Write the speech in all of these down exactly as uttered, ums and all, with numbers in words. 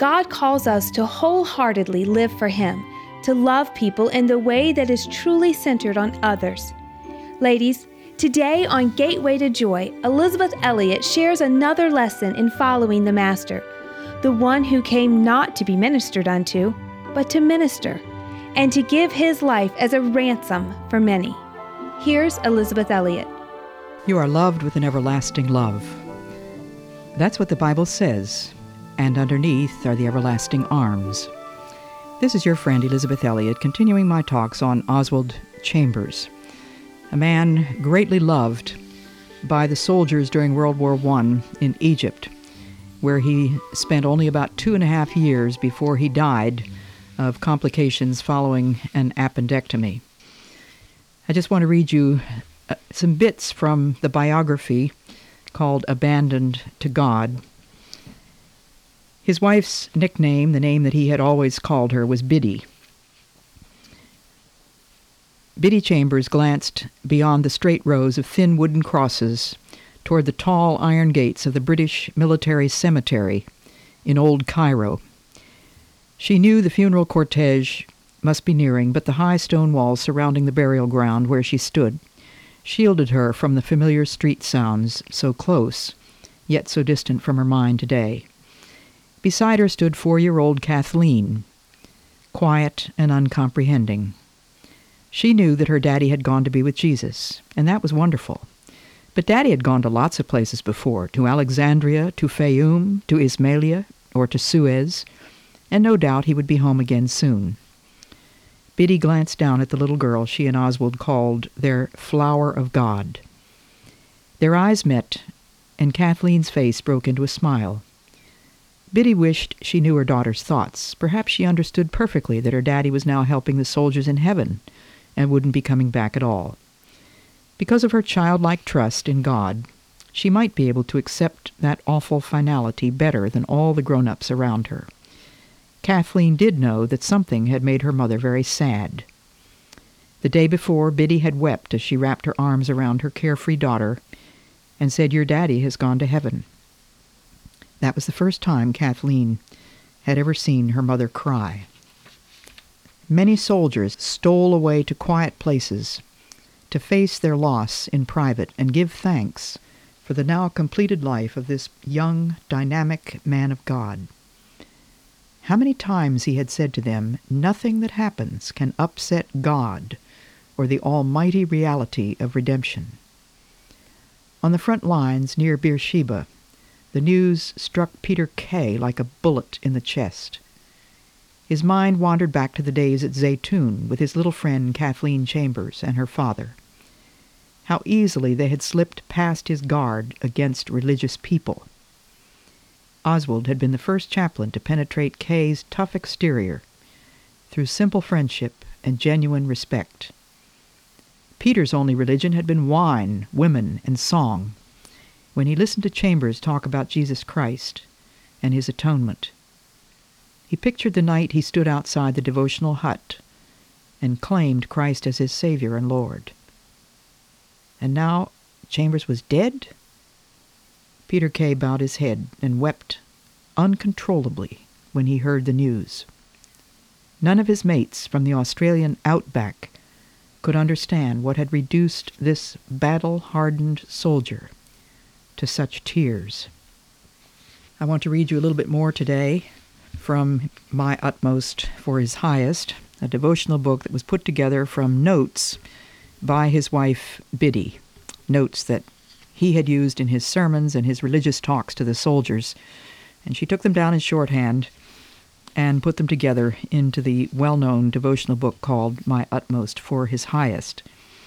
God calls us to wholeheartedly live for Him, to love people in the way that is truly centered on others. Ladies, today on Gateway to Joy, Elisabeth Elliot shares another lesson in following the Master, the one who came not to be ministered unto, but to minister, and to give His life as a ransom for many. Here's Elisabeth Elliot. You are loved with an everlasting love. That's what the Bible says, and underneath are the everlasting arms. This is your friend Elisabeth Elliot, continuing my talks on Oswald Chambers, a man greatly loved by the soldiers during World War One in Egypt, where he spent only about two and a half years before he died of complications following an appendectomy. I just want to read you uh, some bits from the biography called Abandoned to God. His wife's nickname, the name that he had always called her, was Biddy. Biddy Chambers glanced beyond the straight rows of thin wooden crosses toward the tall iron gates of the British Military Cemetery in Old Cairo. She knew the funeral cortege must be nearing, but the high stone walls surrounding the burial ground where she stood shielded her from the familiar street sounds, so close, yet so distant from her mind today. Beside her stood four-year-old Kathleen, quiet and uncomprehending. She knew that her daddy had gone to be with Jesus, and that was wonderful. But Daddy had gone to lots of places before, to Alexandria, to Fayoum, to Ismailia, or to Suez, and no doubt he would be home again soon. Biddy glanced down at the little girl she and Oswald called their flower of God. Their eyes met, and Kathleen's face broke into a smile. Biddy wished she knew her daughter's thoughts. Perhaps she understood perfectly that her daddy was now helping the soldiers in heaven and wouldn't be coming back at all. Because of her childlike trust in God, she might be able to accept that awful finality better than all the grown-ups around her. Kathleen did know that something had made her mother very sad. The day before, Biddy had wept as she wrapped her arms around her carefree daughter and said, "Your daddy has gone to heaven." That was the first time Kathleen had ever seen her mother cry. Many soldiers stole away to quiet places to face their loss in private and give thanks for the now completed life of this young, dynamic man of God. How many times he had said to them, "Nothing that happens can upset God or the almighty reality of redemption." On the front lines near Beersheba, the news struck Peter Kay like a bullet in the chest. His mind wandered back to the days at Zaytun with his little friend Kathleen Chambers and her father. How easily they had slipped past his guard against religious people. Oswald had been the first chaplain to penetrate Kay's tough exterior through simple friendship and genuine respect. Peter's only religion had been wine, women, and song. When he listened to Chambers talk about Jesus Christ and his atonement, he pictured the night he stood outside the devotional hut and claimed Christ as his Savior and Lord. And now Chambers was dead? Peter Kay bowed his head and wept uncontrollably when he heard the news. None of his mates from the Australian outback could understand what had reduced this battle-hardened soldier to such tears. I want to read you a little bit more today from My Utmost for His Highest, a devotional book that was put together from notes by his wife Biddy, notes that he had used in his sermons and his religious talks to the soldiers, and she took them down in shorthand and put them together into the well-known devotional book called My Utmost for His Highest.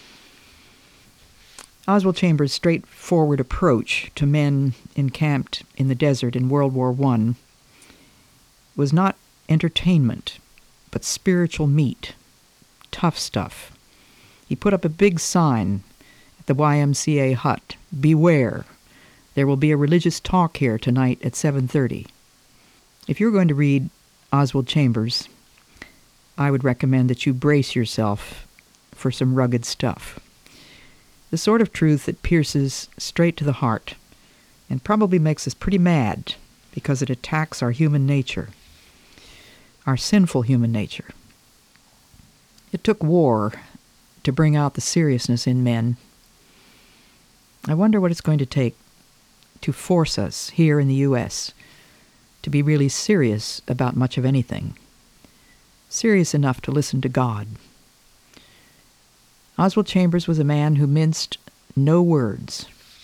Oswald Chambers' straightforward approach to men encamped in the desert in World War One was not entertainment, but spiritual meat, tough stuff. He put up a big sign at the Y M C A hut, "Beware, there will be a religious talk here tonight at seven thirty. If you're going to read Oswald Chambers, I would recommend that you brace yourself for some rugged stuff. The sort of truth that pierces straight to the heart and probably makes us pretty mad because it attacks our human nature. our sinful human nature. It took war to bring out the seriousness in men. I wonder what it's going to take to force us here in the U S to be really serious about much of anything, serious enough to listen to God. Oswald Chambers was a man who minced no words.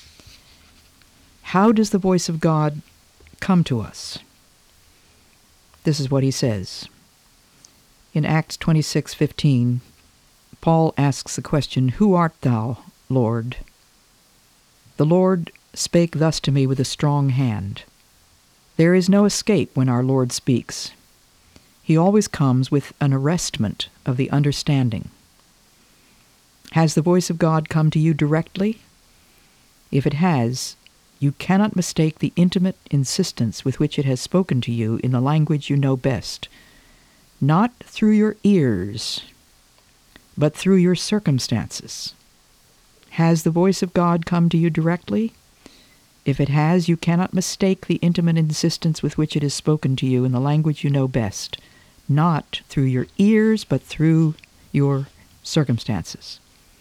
How does the voice of God come to us? This is what he says. In Acts twenty-six fifteen, Paul asks the question, "Who art thou, Lord?" "The Lord spake thus to me with a strong hand." There is no escape when our Lord speaks. He always comes with an arrestment of the understanding. Has the voice of God come to you directly? If it has, you cannot mistake the intimate insistence with which it has spoken to you in the language you know best, not through your ears, but through your circumstances. Has the voice of God come to you directly? If it has, you cannot mistake the intimate insistence with which it has spoken to you in the language you know best, not through your ears, but through your circumstances.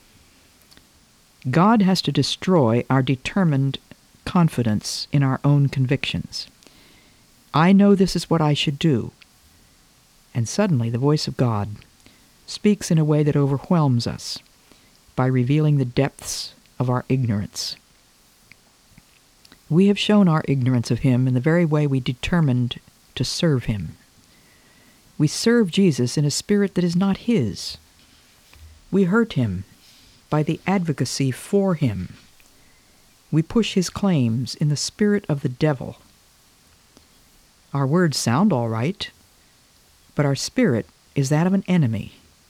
God has to destroy our determined confidence in our own convictions. I know this is what I should do. And suddenly the voice of God speaks in a way that overwhelms us by revealing the depths of our ignorance. We have shown our ignorance of him in the very way we determined to serve him. We serve Jesus in a spirit that is not his. We hurt him by the advocacy for him. We push his claims in the spirit of the devil. Our words sound all right, but our spirit is that of an enemy.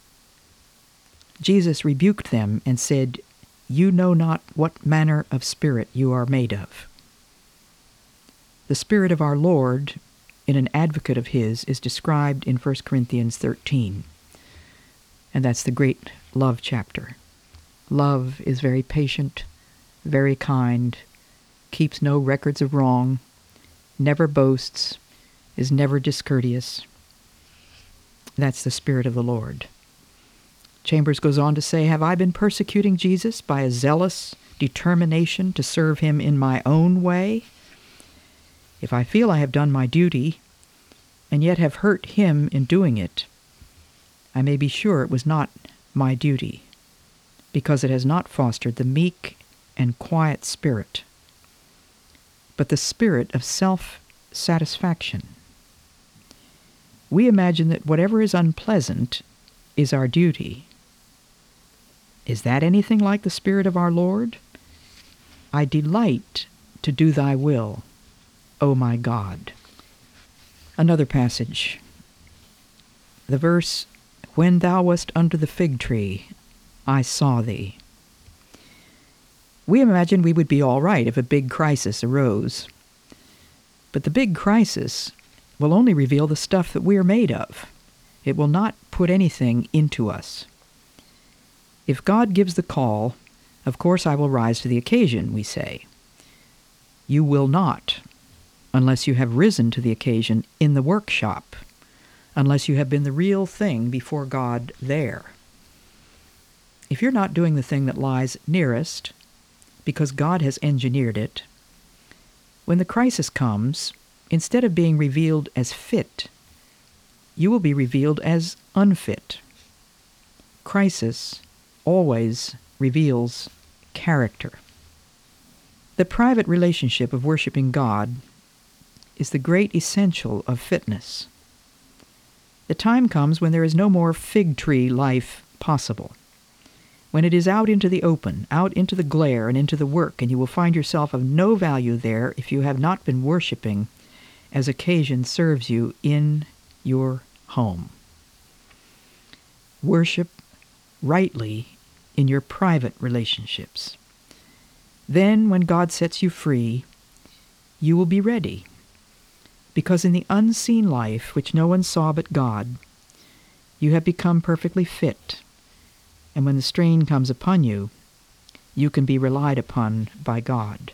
Jesus rebuked them and said, "You know not what manner of spirit you are made of." The Spirit of our Lord, in an advocate of his, is described in First Corinthians thirteen. And that's the great love chapter. Love is very patient, very kind, keeps no records of wrong, never boasts, is never discourteous. That's the Spirit of the Lord. Chambers goes on to say, "Have I been persecuting Jesus by a zealous determination to serve him in my own way? If I feel I have done my duty, and yet have hurt him in doing it, I may be sure it was not my duty, because it has not fostered the meek and quiet spirit, but the spirit of self-satisfaction. We imagine that whatever is unpleasant is our duty. Is that anything like the Spirit of our Lord? I delight to do thy will, O my God." Another passage. The verse, "When thou wast under the fig tree, I saw thee." We imagine we would be all right if a big crisis arose. But the big crisis will only reveal the stuff that we are made of. It will not put anything into us. If God gives the call, of course I will rise to the occasion, we say. You will not, unless you have risen to the occasion in the workshop, unless you have been the real thing before God there. If you're not doing the thing that lies nearest, because God has engineered it, when the crisis comes, instead of being revealed as fit, you will be revealed as unfit. Crisis always reveals character. The private relationship of worshiping God is the great essential of fitness. The time comes when there is no more fig tree life possible. When it is out into the open, out into the glare and into the work, and you will find yourself of no value there if you have not been worshiping as occasion serves you in your home. Worship rightly in your private relationships. Then, when God sets you free, you will be ready. Because in the unseen life, which no one saw but God, you have become perfectly fit. And when the strain comes upon you, you can be relied upon by God.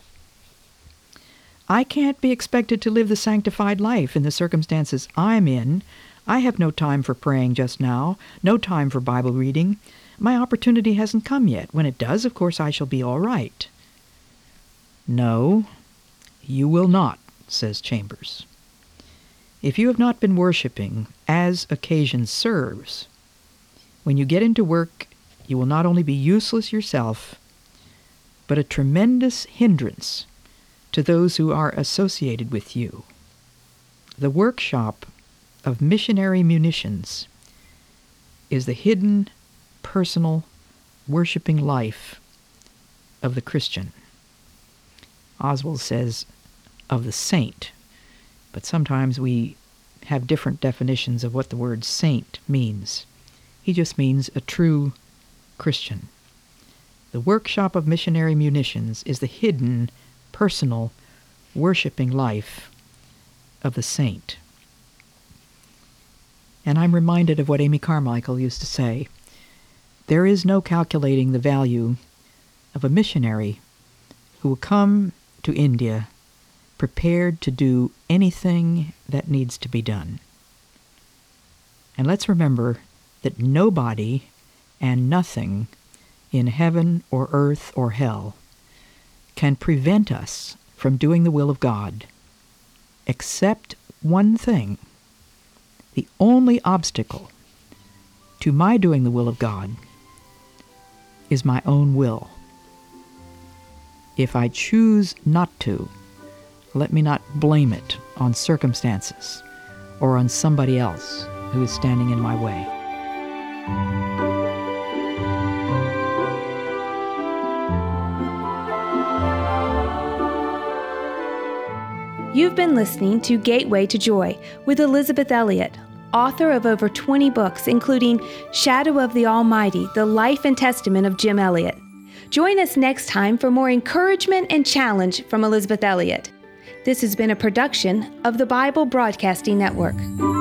I can't be expected to live the sanctified life in the circumstances I'm in I have no time for praying just now, no time for Bible reading. My opportunity hasn't come yet. When it does, of course, I shall be all right. No, you will not, says Chambers. If you have not been worshiping as occasion serves, when you get into work, you will not only be useless yourself, but a tremendous hindrance to those who are associated with you. The workshop of missionary munitions is the hidden, personal, worshiping life of the Christian. Oswald says of the saint, but sometimes we have different definitions of what the word saint means. He just means a true Christian. The workshop of missionary munitions is the hidden, personal, worshiping life of the saint. And I'm reminded of what Amy Carmichael used to say. There is no calculating the value of a missionary who will come to India prepared to do anything that needs to be done. And let's remember that nobody and nothing in heaven or earth or hell can prevent us from doing the will of God, except one thing. The only obstacle to my doing the will of God is my own will. If I choose not to, let me not blame it on circumstances or on somebody else who is standing in my way. You've been listening to Gateway to Joy with Elisabeth Elliot, author of over twenty books, including Shadow of the Almighty, The Life and Testament of Jim Elliot. Join us next time for more encouragement and challenge from Elisabeth Elliot. This has been a production of the Bible Broadcasting Network.